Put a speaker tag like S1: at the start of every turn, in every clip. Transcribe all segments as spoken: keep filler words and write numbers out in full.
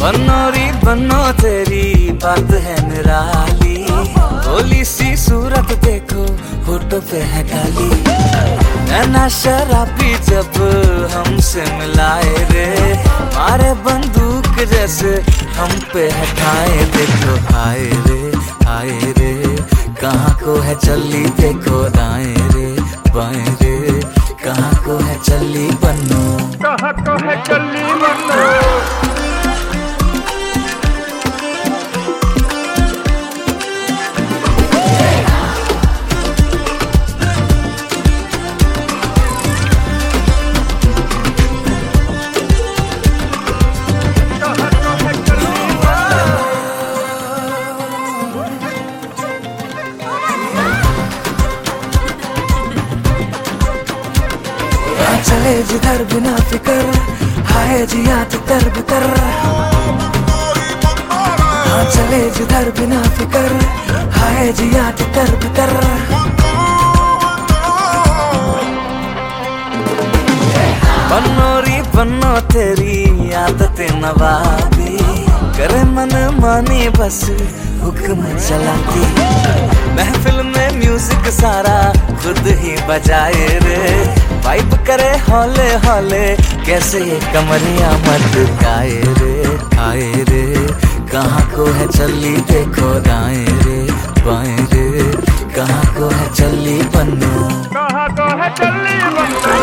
S1: बनोरी बनो तेरी बात है निराली, भोली सी सूरत देखो होठों पे है काली। नैना शराबी जब हमसे मिलाए रे, मारे बंदूक जैसे हम पे हटाए। देखो हाय रे हाय रे, कहाँ को है चली देखो दाएं रे बाएं रे, कहाँ को है चली बनो,
S2: कहाँ को है चली बनो।
S1: चले जिधर बिना फिकर, हाय जिया तो तर बतर। हाँ चले जिधर बिना फिकर, हाय जिया तो तर बतर। बनोरी बनो तेरी आदतें नवाबी, करे मन मानी बस हुक्म चलाती। महफिल में म्यूजिक सारा खुद ही बजाए रे, वाइब करे हौले हौले कैसे ये कमरिया मत गाए रे। आए रे कहाँ को है चली देखो दाएं रे बाएं रे, कहाँ को है चली बनो,
S2: कहाँ को है चली बनो।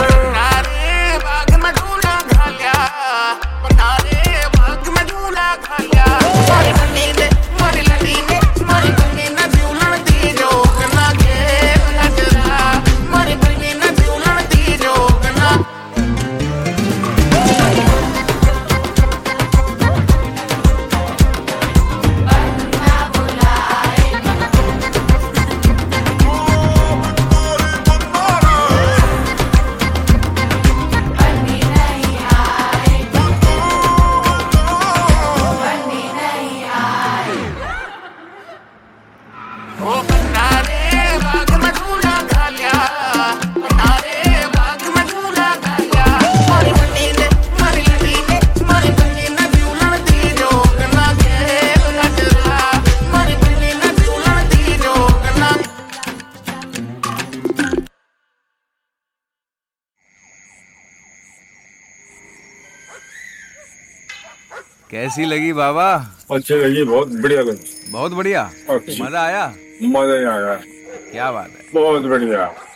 S3: कैसी लगी बाबा?
S2: अच्छी लगी, बहुत बढ़िया लगी।
S3: बहुत बढ़िया, मजा आया?
S2: मजा ही आया।
S3: क्या बात है,
S2: बहुत बढ़िया।